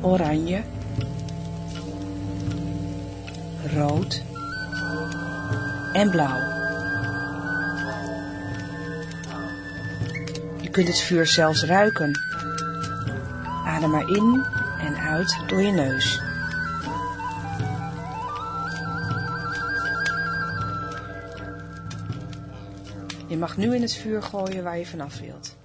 oranje, rood en blauw. Je kunt het vuur zelfs ruiken. Adem maar in en uit door je neus. Je mag nu in het vuur gooien waar je vanaf wilt.